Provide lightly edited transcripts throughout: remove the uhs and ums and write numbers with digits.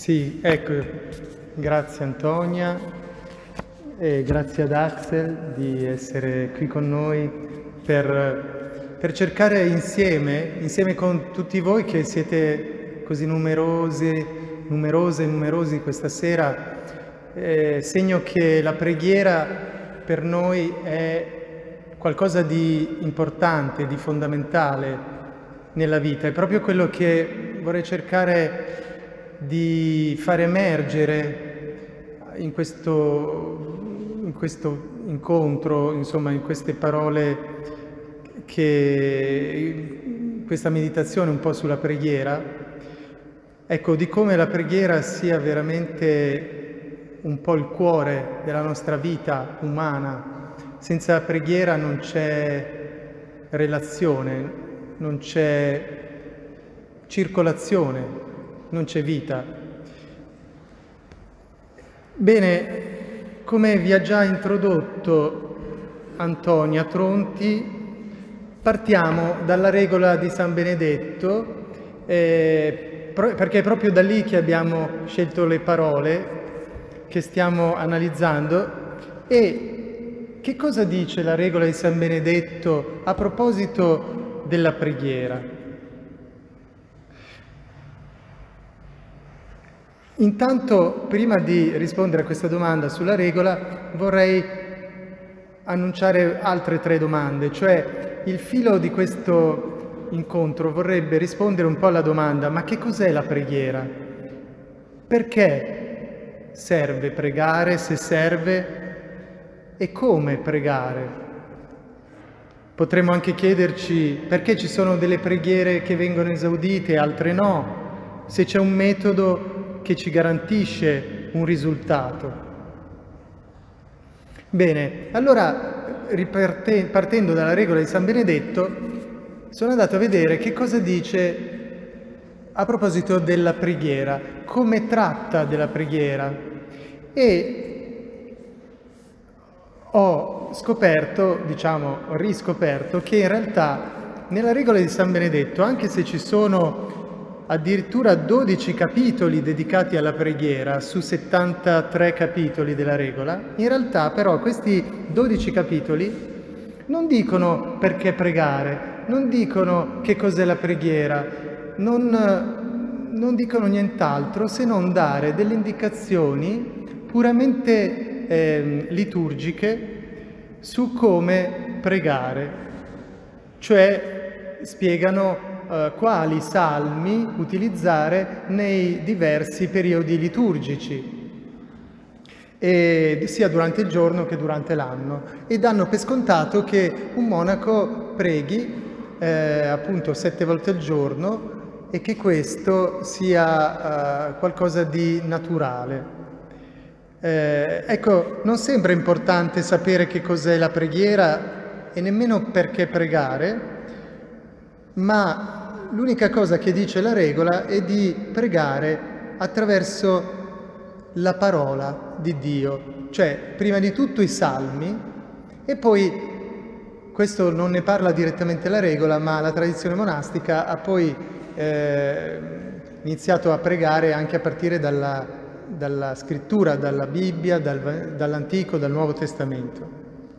Sì, ecco, grazie Antonia e grazie ad Axel di essere qui con noi per cercare insieme con tutti voi che siete così numerose e numerosi questa sera, segno che la preghiera per noi è qualcosa di importante, di fondamentale nella vita. È proprio quello che vorrei cercare di far emergere in questo incontro, insomma, in queste parole, questa meditazione un po' sulla preghiera, ecco, di come la preghiera sia veramente un po' il cuore della nostra vita umana. Senza preghiera non c'è relazione, non c'è circolazione, non c'è vita. Bene, come vi ha già introdotto Antonia Tronti, partiamo dalla regola di San Benedetto, perché è proprio da lì che abbiamo scelto le parole che stiamo analizzando. E che cosa dice la regola di San Benedetto a proposito della preghiera? Intanto, prima di rispondere a questa domanda sulla regola, vorrei annunciare altre 3 domande, cioè il filo di questo incontro vorrebbe rispondere un po' alla domanda: ma che cos'è la preghiera? Perché serve pregare, se serve, e come pregare? Potremmo anche chiederci perché ci sono delle preghiere che vengono esaudite e altre no, se c'è un metodo che ci garantisce un risultato. Bene, allora partendo dalla regola di San Benedetto, sono andato a vedere che cosa dice a proposito della preghiera, come tratta della preghiera, e ho riscoperto che in realtà nella regola di San Benedetto, anche se ci sono addirittura 12 capitoli dedicati alla preghiera su 73 capitoli della regola, in realtà però questi 12 capitoli non dicono perché pregare, non dicono che cos'è la preghiera, non dicono nient'altro se non dare delle indicazioni puramente liturgiche su come pregare, cioè spiegano quali salmi utilizzare nei diversi periodi liturgici, sia durante il giorno che durante l'anno, e danno per scontato che un monaco preghi appunto 7 volte al giorno e che questo sia qualcosa di naturale. Ecco, non sembra importante sapere che cos'è la preghiera e nemmeno perché pregare, ma l'unica cosa che dice la regola è di pregare attraverso la parola di Dio, cioè prima di tutto i salmi, e poi, questo non ne parla direttamente la regola, ma la tradizione monastica ha poi iniziato a pregare anche a partire dalla scrittura, dalla Bibbia, dall'Antico, dal Nuovo Testamento.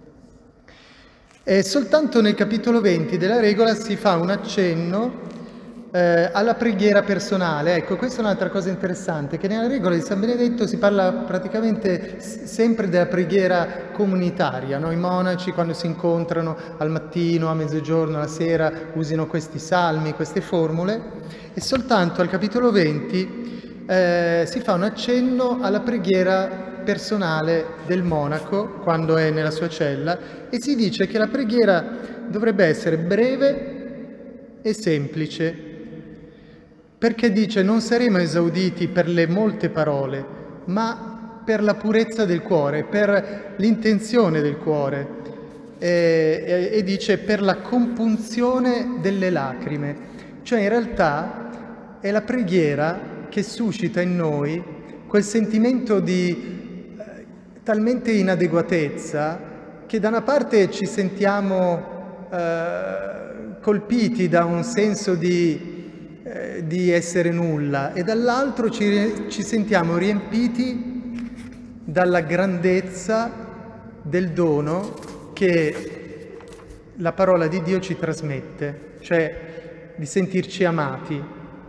E soltanto nel capitolo 20 della regola si fa un accenno alla preghiera personale. Ecco, questa è un'altra cosa interessante, che nella regola di San Benedetto si parla praticamente sempre della preghiera comunitaria, no? I monaci quando si incontrano al mattino, a mezzogiorno, alla sera usino questi salmi, queste formule, e soltanto al capitolo 20 si fa un accenno alla preghiera personale del monaco quando è nella sua cella, e si dice che la preghiera dovrebbe essere breve e semplice, perché dice: non saremo esauditi per le molte parole, ma per la purezza del cuore, per l'intenzione del cuore, e dice per la compunzione delle lacrime. Cioè in realtà è la preghiera che suscita in noi quel sentimento di talmente inadeguatezza che da una parte ci sentiamo colpiti da un senso di di essere nulla, e dall'altro ci sentiamo riempiti dalla grandezza del dono che la parola di Dio ci trasmette, cioè di sentirci amati.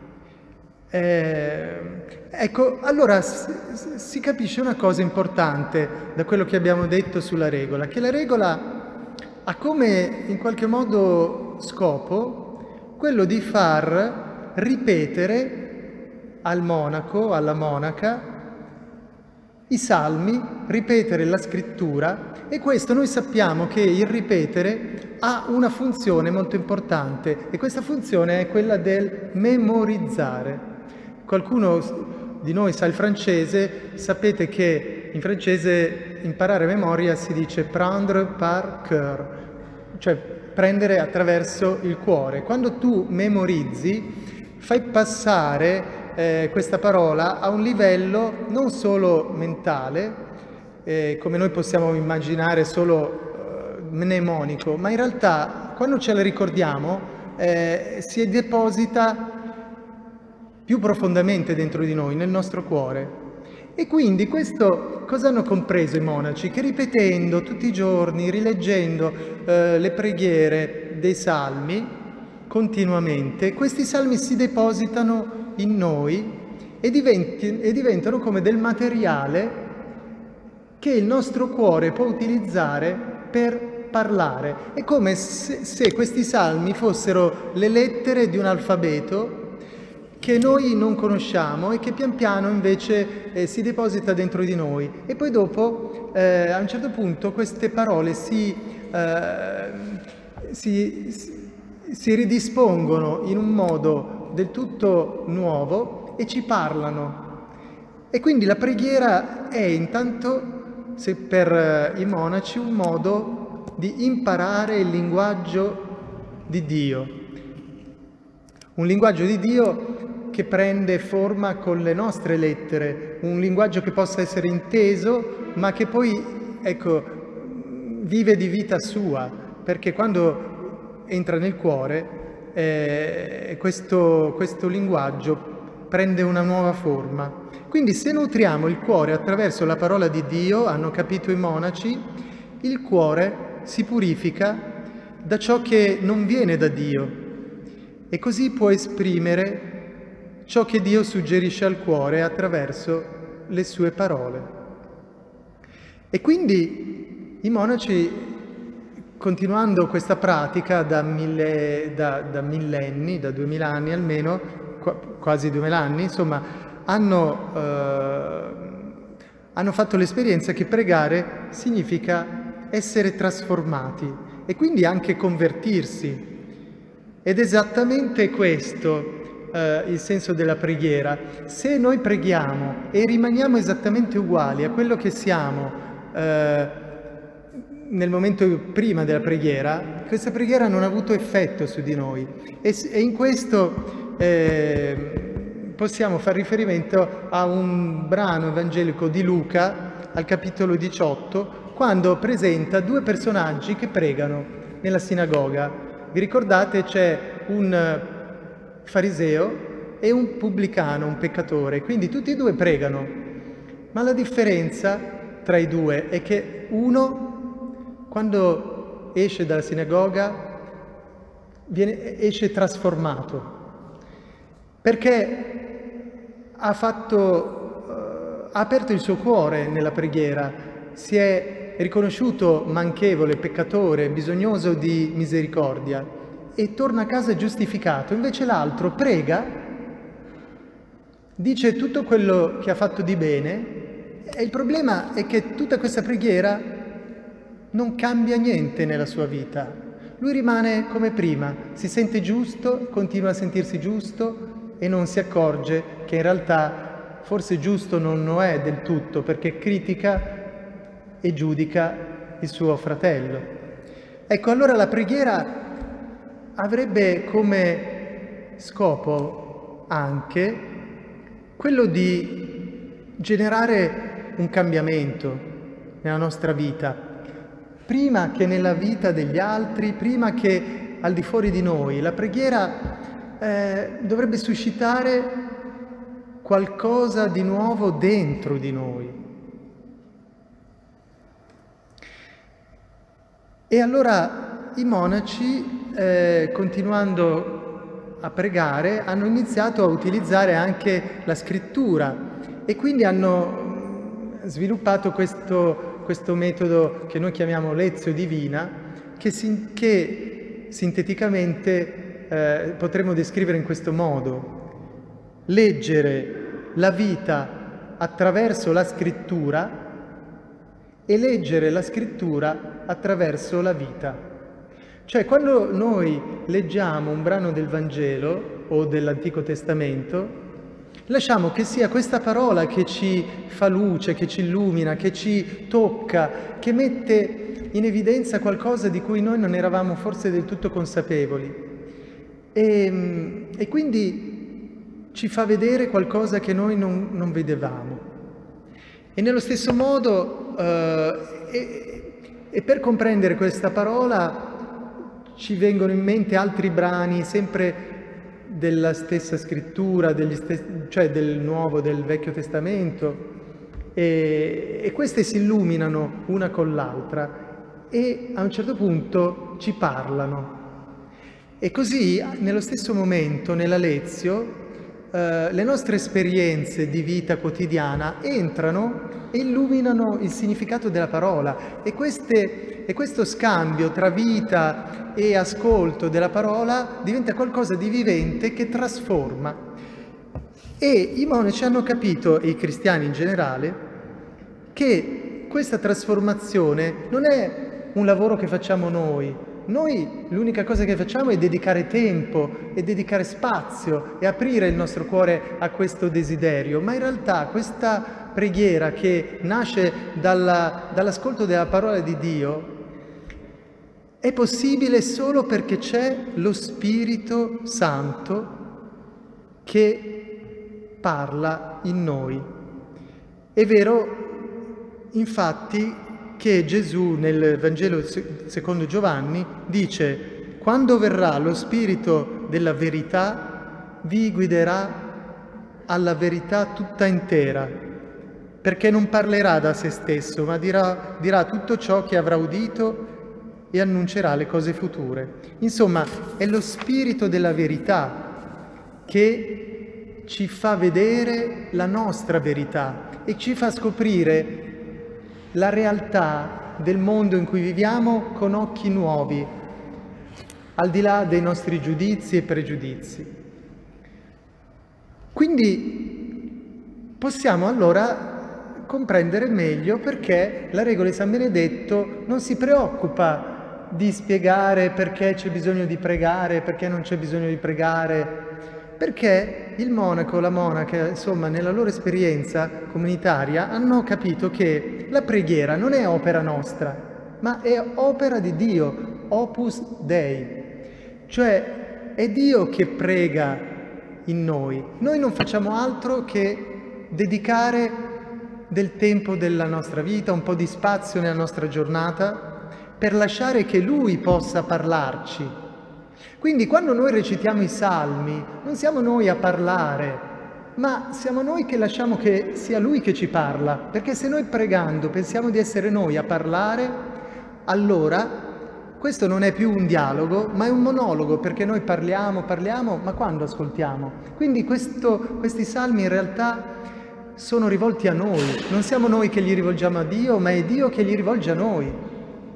Ecco, allora si capisce una cosa importante da quello che abbiamo detto sulla regola, che la regola ha come in qualche modo scopo quello di far ripetere al monaco, alla monaca, i salmi, ripetere la scrittura, e questo noi sappiamo che il ripetere ha una funzione molto importante, e questa funzione è quella del memorizzare. Qualcuno di noi sa il francese, sapete che in francese imparare a memoria si dice prendre par cœur, cioè prendere attraverso il cuore. Quando tu memorizzi, fai passare questa parola a un livello non solo mentale, come noi possiamo immaginare solo mnemonico, ma in realtà quando ce la ricordiamo si deposita più profondamente dentro di noi, nel nostro cuore. E quindi questo cosa hanno compreso i monaci? Che ripetendo tutti i giorni, rileggendo le preghiere dei salmi continuamente, questi salmi si depositano in noi e diventano come del materiale che il nostro cuore può utilizzare per parlare. È come se questi salmi fossero le lettere di un alfabeto che noi non conosciamo e che pian piano invece si deposita dentro di noi. E poi dopo, a un certo punto, queste parole si ridispongono in un modo del tutto nuovo e ci parlano. E quindi la preghiera è intanto, se per i monaci, un modo di imparare il linguaggio di Dio. Un linguaggio di Dio che prende forma con le nostre lettere, un linguaggio che possa essere inteso, ma che poi, ecco, vive di vita sua, perché quando entra nel cuore questo linguaggio prende una nuova forma. Quindi se nutriamo il cuore attraverso la parola di Dio, hanno capito i monaci, il cuore si purifica da ciò che non viene da Dio e così può esprimere ciò che Dio suggerisce al cuore attraverso le sue parole. E quindi i monaci, continuando questa pratica da millenni, da 2000 anni almeno, quasi 2000 anni, insomma, hanno fatto l'esperienza che pregare significa essere trasformati e quindi anche convertirsi. Ed esattamente questo il senso della preghiera. Se noi preghiamo e rimaniamo esattamente uguali a quello che siamo nel momento prima della preghiera, questa preghiera non ha avuto effetto su di noi. E in questo possiamo far riferimento a un brano evangelico di Luca, al capitolo 18, quando presenta due personaggi che pregano nella sinagoga. Vi ricordate? C'è un fariseo e un pubblicano, un peccatore, quindi tutti e due pregano, ma la differenza tra i due è che uno, quando esce dalla sinagoga, esce trasformato, perché ha aperto il suo cuore nella preghiera, si è riconosciuto manchevole, peccatore, bisognoso di misericordia, e torna a casa giustificato. Invece l'altro prega, dice tutto quello che ha fatto di bene, e il problema è che tutta questa preghiera non cambia niente nella sua vita. Lui rimane come prima, si sente giusto, continua a sentirsi giusto e non si accorge che in realtà forse giusto non lo è del tutto, perché critica e giudica il suo fratello. Ecco, allora la preghiera avrebbe come scopo anche quello di generare un cambiamento nella nostra vita, prima che nella vita degli altri, prima che al di fuori di noi. La preghiera dovrebbe suscitare qualcosa di nuovo dentro di noi. E allora i monaci, continuando a pregare, hanno iniziato a utilizzare anche la scrittura e quindi hanno sviluppato questo metodo che noi chiamiamo lezio divina, che sinteticamente potremmo descrivere in questo modo: leggere la vita attraverso la scrittura e leggere la scrittura attraverso la vita. Cioè, quando noi leggiamo un brano del Vangelo o dell'Antico Testamento, lasciamo che sia questa parola che ci fa luce, che ci illumina, che ci tocca, che mette in evidenza qualcosa di cui noi non eravamo forse del tutto consapevoli. E quindi ci fa vedere qualcosa che noi non vedevamo. E nello stesso modo, e per comprendere questa parola, ci vengono in mente altri brani, sempre della stessa scrittura, cioè del Nuovo, del Vecchio Testamento, e queste si illuminano una con l'altra e a un certo punto ci parlano. E così, nello stesso momento, nella Lezio, le nostre esperienze di vita quotidiana entrano e illuminano il significato della parola. E questo scambio tra vita e ascolto della parola diventa qualcosa di vivente che trasforma. E i monaci hanno capito, e i cristiani in generale, che questa trasformazione non è un lavoro che facciamo noi. Noi l'unica cosa che facciamo è dedicare tempo e dedicare spazio e aprire il nostro cuore a questo desiderio, ma in realtà questa preghiera che nasce dall'ascolto della parola di Dio è possibile solo perché c'è lo Spirito Santo che parla in noi. È vero, infatti, che Gesù nel Vangelo secondo Giovanni dice: quando verrà lo Spirito della verità vi guiderà alla verità tutta intera, perché non parlerà da se stesso, ma dirà tutto ciò che avrà udito e annuncerà le cose future. Insomma, è lo Spirito della verità che ci fa vedere la nostra verità e ci fa scoprire la realtà del mondo in cui viviamo con occhi nuovi, al di là dei nostri giudizi e pregiudizi. Quindi possiamo allora comprendere meglio perché la regola di San Benedetto non si preoccupa di spiegare perché c'è bisogno di pregare, perché non c'è bisogno di pregare, perché il monaco, la monaca, insomma, nella loro esperienza comunitaria hanno capito che la preghiera non è opera nostra, ma è opera di Dio, opus Dei. Cioè è Dio che prega in noi. Noi non facciamo altro che dedicare del tempo della nostra vita, un po' di spazio nella nostra giornata, per lasciare che Lui possa parlarci. Quindi quando noi recitiamo i salmi, non siamo noi a parlare, ma siamo noi che lasciamo che sia Lui che ci parla, perché se noi pregando pensiamo di essere noi a parlare, allora questo non è più un dialogo, ma è un monologo, perché noi parliamo, ma quando ascoltiamo? Quindi questi salmi in realtà sono rivolti a noi, non siamo noi che li rivolgiamo a Dio, ma è Dio che li rivolge a noi.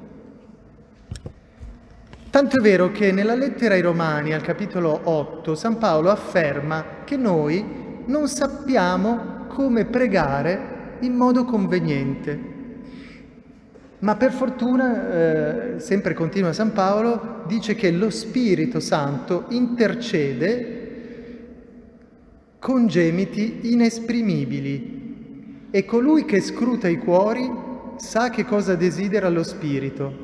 Tanto è vero che nella lettera ai Romani, al capitolo 8, San Paolo afferma che noi non sappiamo come pregare in modo conveniente. Ma per fortuna, sempre continua San Paolo, dice che lo Spirito Santo intercede con gemiti inesprimibili e colui che scruta i cuori sa che cosa desidera lo Spirito,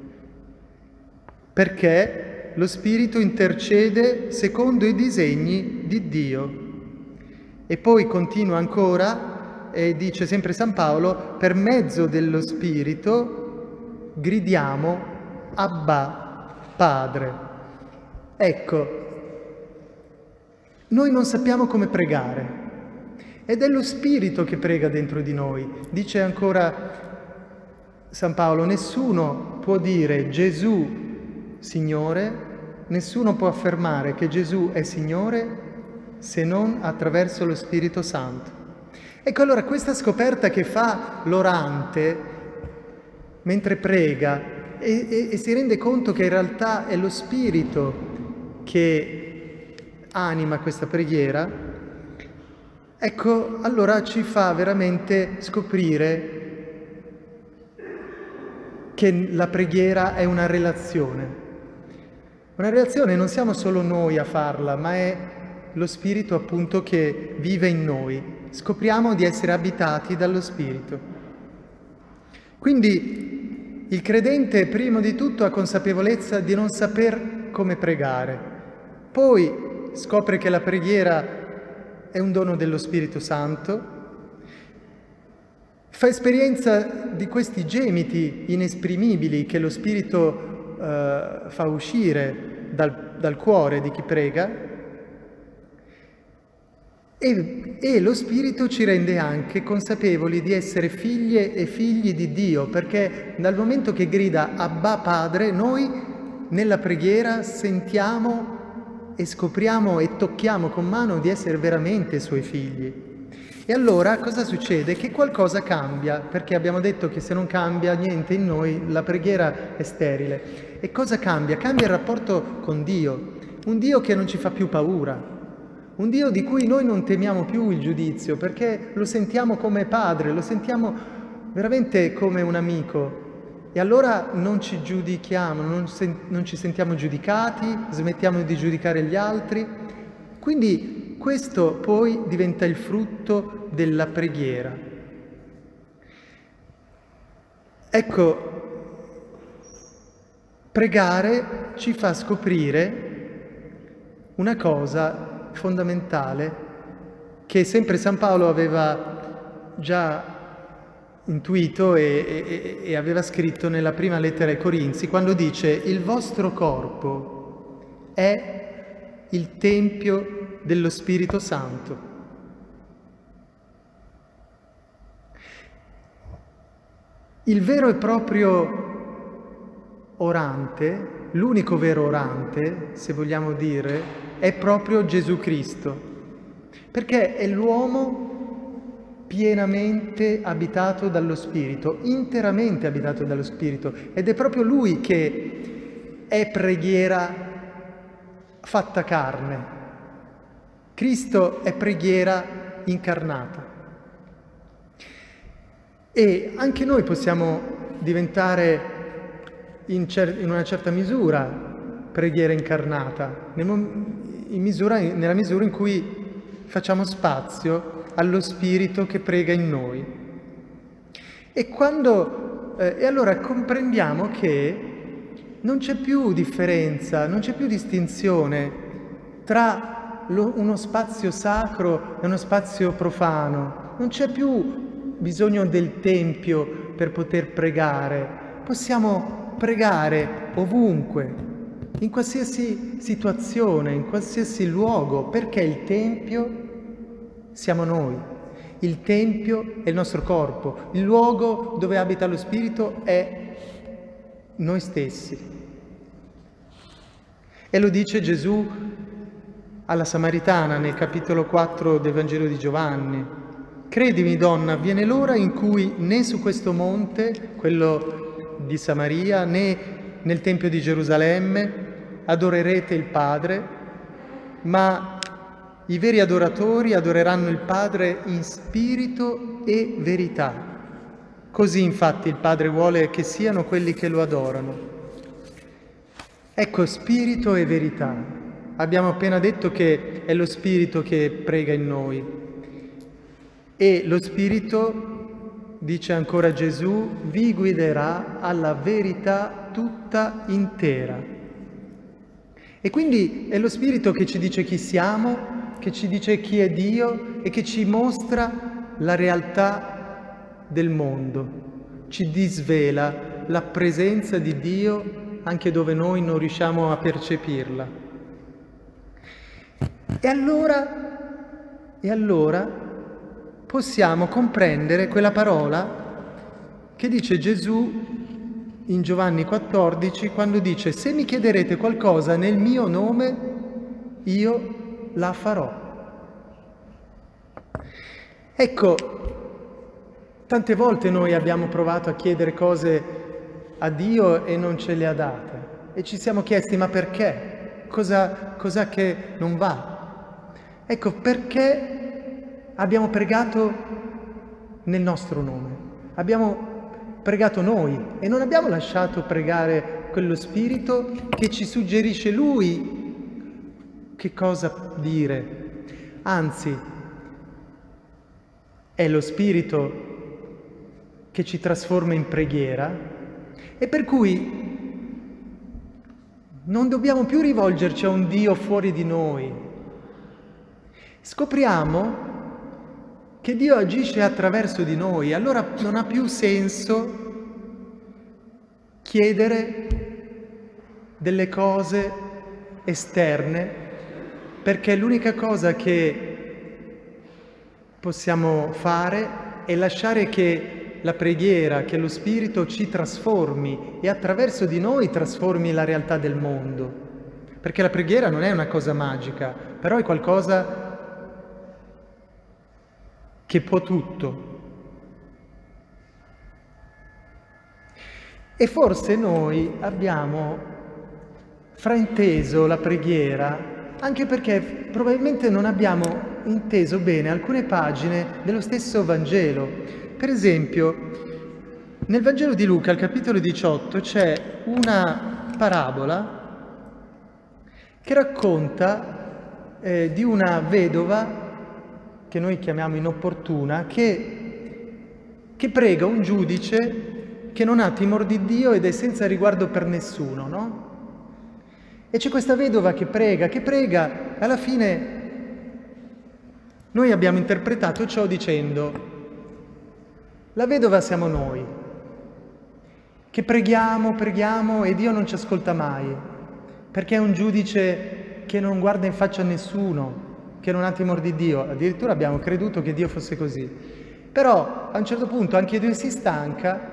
perché lo Spirito intercede secondo i disegni di Dio. E poi continua ancora e dice sempre San Paolo: per mezzo dello Spirito gridiamo Abba, Padre. Ecco, noi non sappiamo come pregare. Ed è lo Spirito che prega dentro di noi. Dice ancora San Paolo, nessuno può dire Gesù Signore, nessuno può affermare che Gesù è Signore se non attraverso lo Spirito Santo. Ecco, allora questa scoperta che fa l'orante mentre prega e si rende conto che in realtà è lo Spirito che anima questa preghiera, ecco, allora ci fa veramente scoprire che la preghiera è una relazione. Una relazione, non siamo solo noi a farla, ma è lo Spirito appunto che vive in noi. Scopriamo di essere abitati dallo Spirito. Quindi il credente prima di tutto ha consapevolezza di non saper come pregare. Poi scopre che la preghiera è un dono dello Spirito Santo, fa esperienza di questi gemiti inesprimibili che lo Spirito fa uscire dal cuore di chi prega, e lo Spirito ci rende anche consapevoli di essere figlie e figli di Dio, perché dal momento che grida Abba Padre, noi nella preghiera sentiamo e scopriamo e tocchiamo con mano di essere veramente suoi figli. E allora cosa succede? Che qualcosa cambia, perché abbiamo detto che se non cambia niente in noi, la preghiera è sterile. E cosa cambia? Cambia il rapporto con Dio, un Dio che non ci fa più paura, un Dio di cui noi non temiamo più il giudizio, perché lo sentiamo come padre, lo sentiamo veramente come un amico. E allora non ci giudichiamo, non ci sentiamo giudicati, smettiamo di giudicare gli altri. Quindi questo poi diventa il frutto della preghiera. Ecco, pregare ci fa scoprire una cosa fondamentale che sempre San Paolo aveva già intuito e aveva scritto nella prima lettera ai Corinzi, quando dice: il vostro corpo è il tempio dello Spirito Santo. Il vero e proprio orante, l'unico vero orante, se vogliamo dire, è proprio Gesù Cristo, perché è l'uomo pienamente abitato dallo Spirito, interamente abitato dallo Spirito, ed è proprio Lui che è preghiera fatta carne. Cristo è preghiera incarnata. E anche noi possiamo diventare in una certa misura preghiera incarnata, nella misura in cui facciamo spazio allo Spirito che prega in noi. E allora comprendiamo che non c'è più differenza, non c'è più distinzione tra uno spazio sacro e uno spazio profano. Non c'è più bisogno del tempio per poter pregare. Possiamo pregare ovunque, in qualsiasi situazione, in qualsiasi luogo, perché il tempio siamo noi. Il tempio è il nostro corpo, il luogo dove abita lo Spirito è noi stessi. E lo dice Gesù alla Samaritana nel capitolo 4 del Vangelo di Giovanni. Credimi, donna, viene l'ora in cui né su questo monte, quello di Samaria, né nel Tempio di Gerusalemme adorerete il Padre, ma i veri adoratori adoreranno il Padre in spirito e verità. Così infatti il Padre vuole che siano quelli che lo adorano. Ecco, spirito e verità. Abbiamo appena detto che è lo Spirito che prega in noi. E lo Spirito, dice ancora Gesù, vi guiderà alla verità tutta intera. E quindi è lo Spirito che ci dice chi siamo, che ci dice chi è Dio e che ci mostra la realtà del mondo, ci disvela la presenza di Dio anche dove noi non riusciamo a percepirla. E allora possiamo comprendere quella parola che dice Gesù in Giovanni 14, quando dice: se mi chiederete qualcosa nel mio nome, io la farò. Ecco, tante volte noi abbiamo provato a chiedere cose a Dio e non ce le ha date. E ci siamo chiesti: ma perché? Cos'è che non va? Ecco, perché abbiamo pregato nel nostro nome. Abbiamo pregato noi e non abbiamo lasciato pregare quello Spirito che ci suggerisce Lui che cosa dire. Anzi, è lo Spirito che ci trasforma in preghiera e per cui non dobbiamo più rivolgerci a un Dio fuori di noi. Scopriamo che Dio agisce attraverso di noi, allora non ha più senso chiedere delle cose esterne, perché l'unica cosa che possiamo fare è lasciare che la preghiera, che lo Spirito ci trasformi e attraverso di noi trasformi la realtà del mondo. Perché la preghiera non è una cosa magica, però è qualcosa che può tutto. E forse noi abbiamo frainteso la preghiera anche perché probabilmente non abbiamo inteso bene alcune pagine dello stesso Vangelo. Per esempio, nel Vangelo di Luca, al capitolo 18, c'è una parabola che racconta di una vedova che noi chiamiamo inopportuna, che prega un giudice che non ha timore di Dio ed è senza riguardo per nessuno, no? E c'è questa vedova che prega, alla fine noi abbiamo interpretato ciò dicendo: la vedova siamo noi, che preghiamo e Dio non ci ascolta mai, perché è un giudice che non guarda in faccia a nessuno, che non ha timore di Dio. Addirittura abbiamo creduto che Dio fosse così. Però a un certo punto anche Dio si stanca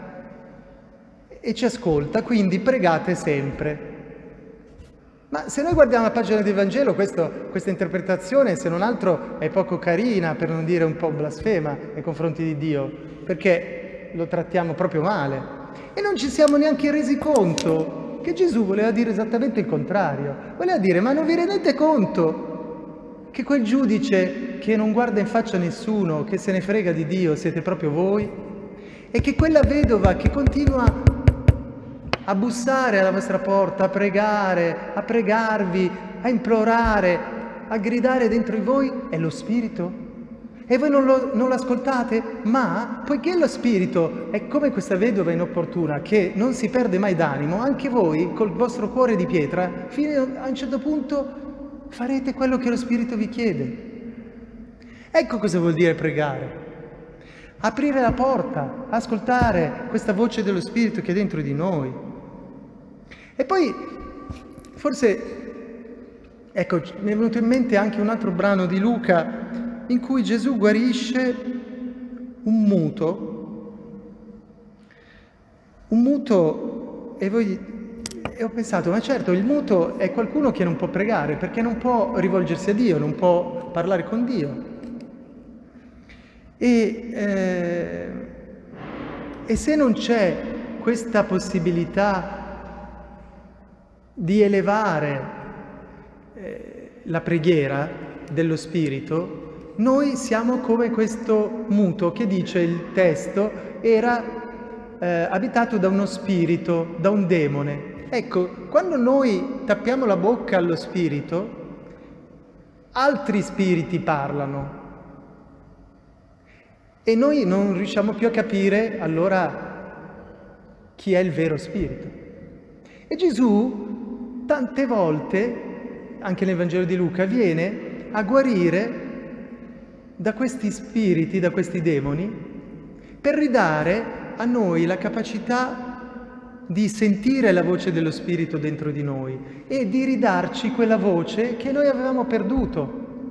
e ci ascolta, quindi pregate sempre. Ma se noi guardiamo la pagina del Vangelo, questa interpretazione, se non altro, è poco carina, per non dire un po' blasfema nei confronti di Dio, perché lo trattiamo proprio male. E non ci siamo neanche resi conto che Gesù voleva dire esattamente il contrario. Voleva dire: ma non vi rendete conto che quel giudice che non guarda in faccia a nessuno, che se ne frega di Dio, siete proprio voi? E che quella vedova che continua a bussare alla vostra porta, a pregare, a pregarvi, a implorare, a gridare dentro di voi, è lo Spirito? E voi non lo ascoltate? Ma, poiché lo Spirito è come questa vedova inopportuna che non si perde mai d'animo, anche voi, col vostro cuore di pietra, fino a un certo punto farete quello che lo Spirito vi chiede. Ecco cosa vuol dire pregare. Aprire la porta, ascoltare questa voce dello Spirito che è dentro di noi. E poi, forse, ecco, mi è venuto in mente anche un altro brano di Luca in cui Gesù guarisce un muto, e ho pensato: ma certo, il muto è qualcuno che non può pregare, perché non può rivolgersi a Dio, non può parlare con Dio. E se non c'è questa possibilità di elevare la preghiera dello Spirito, noi siamo come questo muto che, dice il testo, era abitato da uno spirito, da un demone. Ecco, quando noi tappiamo la bocca allo Spirito, altri spiriti parlano. E noi non riusciamo più a capire allora chi è il vero Spirito. E Gesù tante volte, anche nel Vangelo di Luca, viene a guarire da questi spiriti, da questi demoni, per ridare a noi la capacità di sentire la voce dello Spirito dentro di noi e di ridarci quella voce che noi avevamo perduto.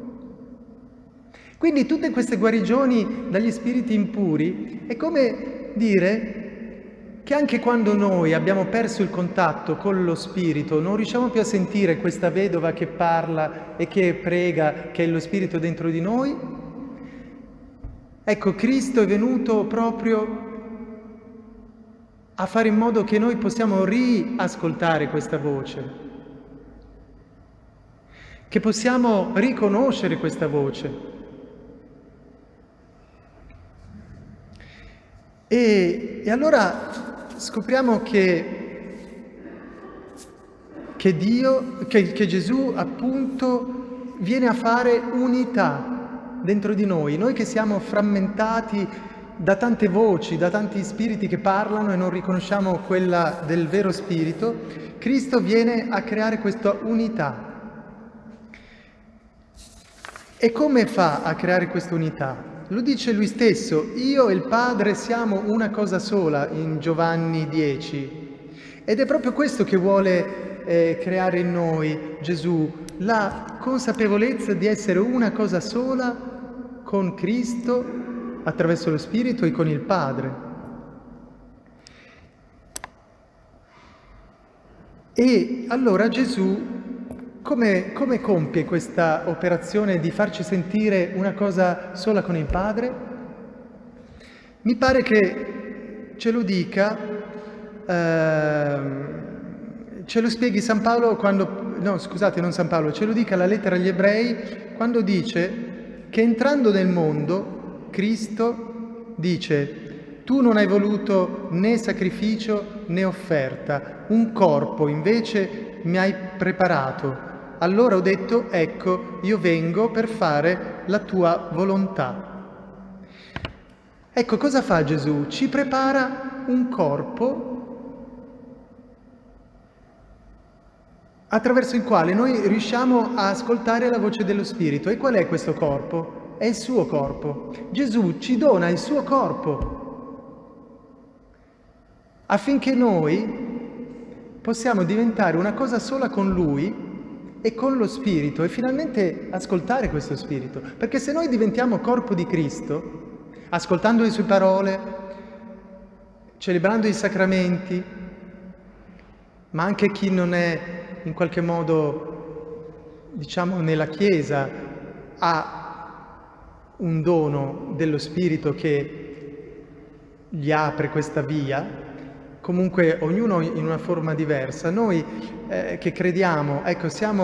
Quindi tutte queste guarigioni dagli spiriti impuri è come dire che anche quando noi abbiamo perso il contatto con lo spirito, non riusciamo più a sentire questa vedova che parla e che prega, che è lo spirito dentro di noi, ecco, Cristo è venuto proprio a fare in modo che noi possiamo riascoltare questa voce, che possiamo riconoscere questa voce. E allora scopriamo che Gesù appunto viene a fare unità dentro di noi. Noi che siamo frammentati da tante voci, da tanti spiriti che parlano e non riconosciamo quella del vero spirito, Cristo viene a creare questa unità. E come fa a creare questa unità? Lo dice lui stesso, io e il Padre siamo una cosa sola in Giovanni 10. Ed è proprio questo che vuole creare in noi Gesù, la consapevolezza di essere una cosa sola con Cristo attraverso lo Spirito e con il Padre. E allora Gesù come compie questa operazione di farci sentire una cosa sola con il Padre? Mi pare che ce lo dica, ce lo spieghi San Paolo quando, no scusate, non San Paolo, ce lo dica la lettera agli Ebrei quando dice che entrando nel mondo Cristo dice: tu non hai voluto né sacrificio né offerta, un corpo invece mi hai preparato. Allora ho detto, ecco, io vengo per fare la tua volontà. Ecco, cosa fa Gesù? Ci prepara un corpo attraverso il quale noi riusciamo a ascoltare la voce dello Spirito. E qual è questo corpo? È il suo corpo. Gesù ci dona il suo corpo affinché noi possiamo diventare una cosa sola con Lui e con lo Spirito e finalmente ascoltare questo Spirito. Perché se noi diventiamo corpo di Cristo, ascoltando le sue parole, celebrando i sacramenti, ma anche chi non è in qualche modo, diciamo, nella Chiesa, ha un dono dello Spirito che gli apre questa via, comunque ognuno in una forma diversa. Noi che crediamo, ecco,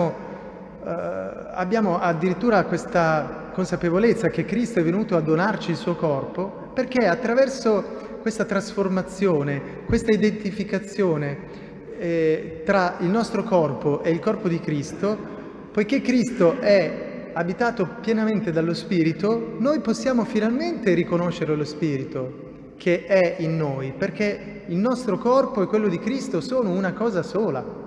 abbiamo addirittura questa consapevolezza che Cristo è venuto a donarci il suo corpo, perché attraverso questa trasformazione, questa identificazione tra il nostro corpo e il corpo di Cristo, poiché Cristo è abitato pienamente dallo Spirito, noi possiamo finalmente riconoscere lo Spirito che è in noi, perché il nostro corpo e quello di Cristo sono una cosa sola.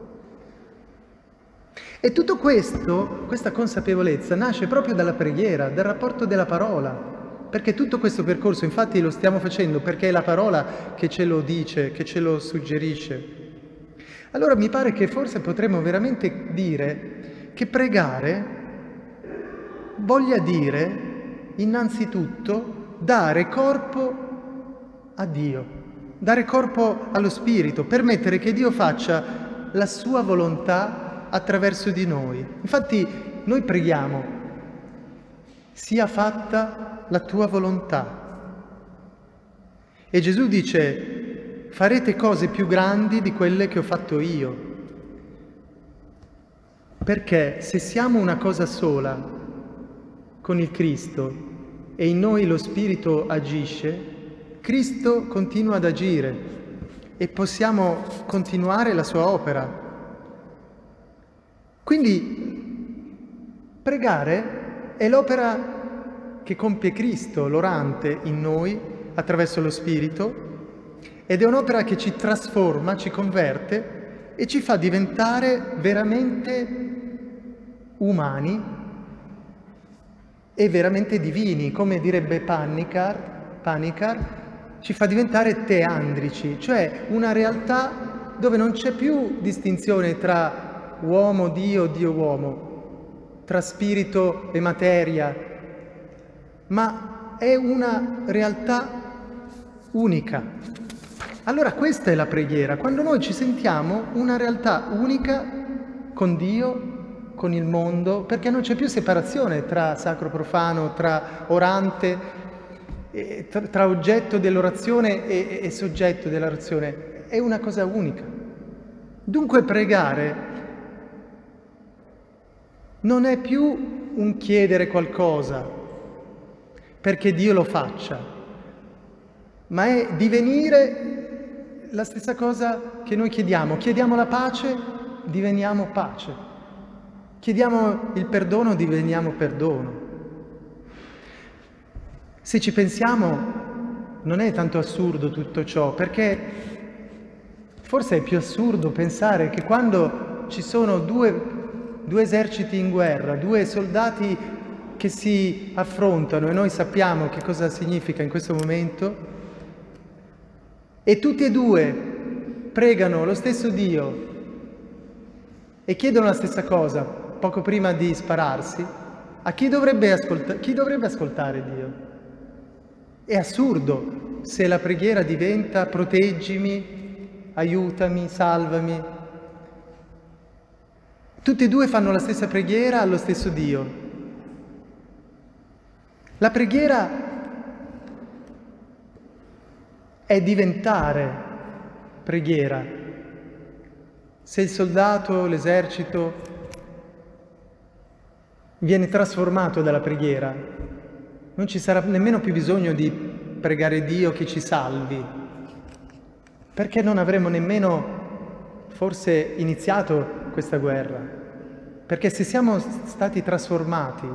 E tutto questo, questa consapevolezza, nasce proprio dalla preghiera, dal rapporto della parola, perché tutto questo percorso, infatti, lo stiamo facendo perché è la parola che ce lo dice, che ce lo suggerisce. Allora mi pare che forse potremmo veramente dire che pregare voglia dire, innanzitutto, dare corpo a Dio, dare corpo allo Spirito, permettere che Dio faccia la sua volontà attraverso di noi. Infatti noi preghiamo, sia fatta la tua volontà. E Gesù dice, farete cose più grandi di quelle che ho fatto io. Perché se siamo una cosa sola con il Cristo e in noi lo Spirito agisce, Cristo continua ad agire e possiamo continuare la sua opera. Quindi pregare è l'opera che compie Cristo, l'orante, in noi attraverso lo Spirito, ed è un'opera che ci trasforma, ci converte e ci fa diventare veramente umani e veramente divini, come direbbe Panikkar, ci fa diventare teandrici, cioè una realtà dove non c'è più distinzione tra uomo, Dio, Dio, uomo, tra spirito e materia ma è una realtà unica. Allora questa è la preghiera, quando noi ci sentiamo una realtà unica con Dio, con il mondo, perché non c'è più separazione tra sacro profano, tra orante, tra oggetto dell'orazione e soggetto dell'orazione. È una cosa unica. Dunque pregare non è più un chiedere qualcosa perché Dio lo faccia, ma è divenire la stessa cosa che noi chiediamo. Chiediamo la pace, diveniamo pace. Chiediamo il perdono, diveniamo perdono. Se ci pensiamo, non è tanto assurdo tutto ciò, perché forse è più assurdo pensare che quando ci sono due eserciti in guerra, due soldati che si affrontano, e noi sappiamo che cosa significa in questo momento, e tutti e due pregano lo stesso Dio e chiedono la stessa cosa poco prima di spararsi, a chi dovrebbe ascoltare Dio? È assurdo se la preghiera diventa proteggimi, aiutami, salvami. Tutti e due fanno la stessa preghiera allo stesso Dio. La preghiera è diventare preghiera. Se il soldato, l'esercito viene trasformato dalla preghiera, non ci sarà nemmeno più bisogno di pregare Dio che ci salvi, perché non avremo nemmeno forse iniziato questa guerra, perché se siamo stati trasformati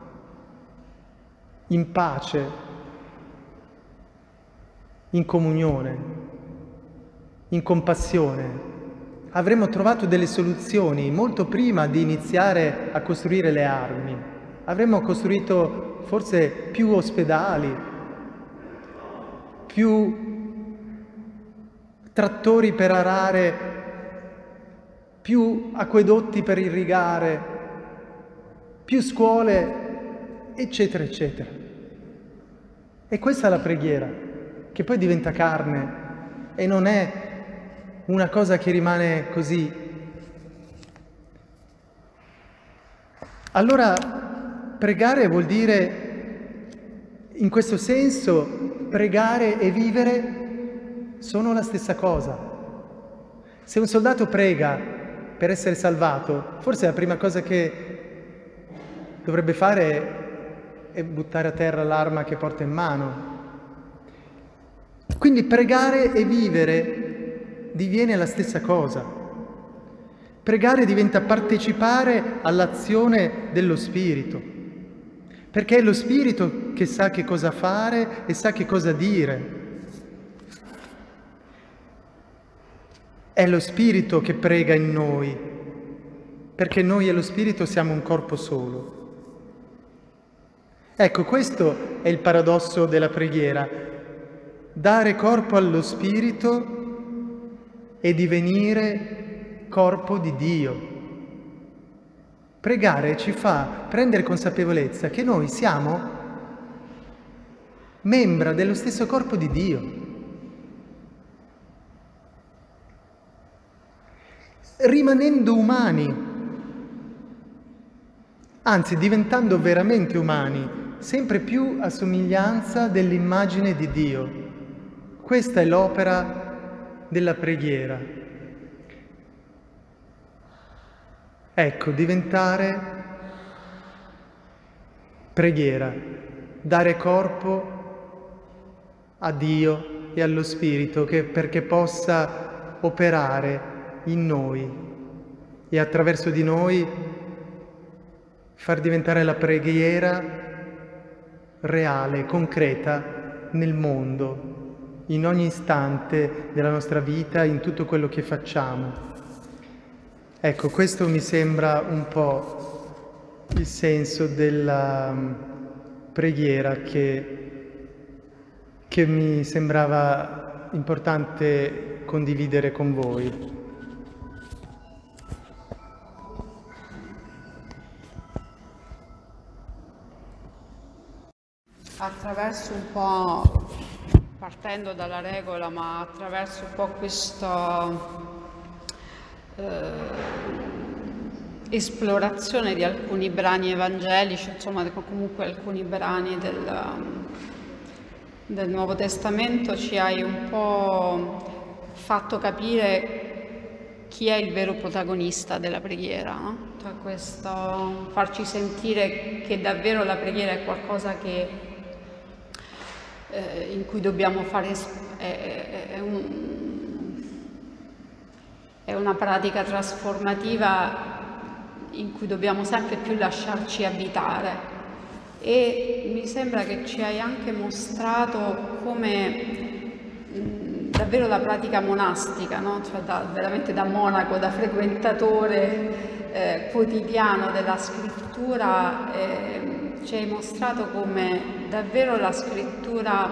in pace, in comunione, in compassione, avremmo trovato delle soluzioni molto prima di iniziare a costruire le armi. Avremmo costruito forse più ospedali, più trattori per arare, più acquedotti per irrigare, più scuole, eccetera, eccetera. E questa è la preghiera, che poi diventa carne e non è una cosa che rimane così. Allora, pregare vuol dire, in questo senso, pregare e vivere sono la stessa cosa. Se un soldato prega per essere salvato, forse la prima cosa che dovrebbe fare è buttare a terra l'arma che porta in mano. Quindi pregare e vivere diviene la stessa cosa. Pregare diventa partecipare all'azione dello Spirito, perché è lo Spirito che sa che cosa fare e sa che cosa dire. È lo Spirito che prega in noi, perché noi e lo Spirito siamo un corpo solo. Ecco, questo è il paradosso della preghiera: dare corpo allo Spirito e divenire corpo di Dio. Pregare ci fa prendere consapevolezza che noi siamo membra dello stesso corpo di Dio. Rimanendo umani, anzi diventando veramente umani, sempre più a somiglianza dell'immagine di Dio. Questa è l'opera della preghiera. Ecco, diventare preghiera, dare corpo a Dio e allo Spirito perché possa operare in noi e attraverso di noi far diventare la preghiera reale, concreta nel mondo, in ogni istante della nostra vita, in tutto quello che facciamo. Ecco, questo mi sembra un po' il senso della preghiera che mi sembrava importante condividere con voi. attraverso un po', partendo dalla regola, ma attraverso un po' questo esplorazione di alcuni brani evangelici, insomma comunque alcuni brani del Nuovo Testamento, ci hai un po' fatto capire chi è il vero protagonista della preghiera, no? Cioè questo farci sentire che davvero la preghiera è qualcosa che, in cui dobbiamo fare, è una pratica trasformativa in cui dobbiamo sempre più lasciarci abitare. E mi sembra che ci hai anche mostrato come davvero la pratica monastica, no? Cioè veramente da monaco, da frequentatore quotidiano della scrittura, ci hai mostrato come davvero la scrittura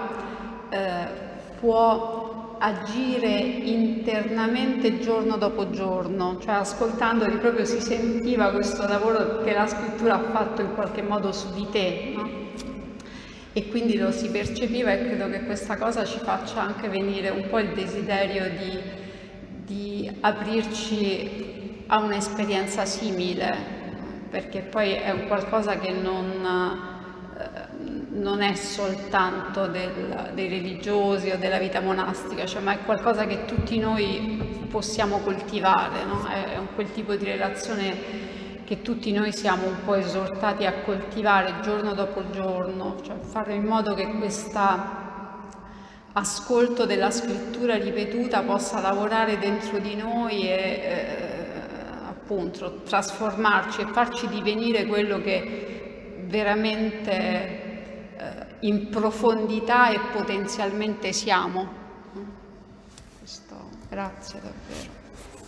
può agire internamente giorno dopo giorno, cioè ascoltandoli proprio si sentiva questo lavoro che la scrittura ha fatto in qualche modo su di te, no? E quindi lo si percepiva, e credo che questa cosa ci faccia anche venire un po' il desiderio di aprirci a un'esperienza simile, perché poi è un qualcosa che non è soltanto dei religiosi o della vita monastica, cioè, ma è qualcosa che tutti noi possiamo coltivare, no? È quel tipo di relazione che tutti noi siamo un po' esortati a coltivare giorno dopo giorno, cioè fare in modo che questo ascolto della scrittura ripetuta possa lavorare dentro di noi e appunto trasformarci e farci divenire quello che veramente in profondità e potenzialmente siamo. Questo, grazie davvero.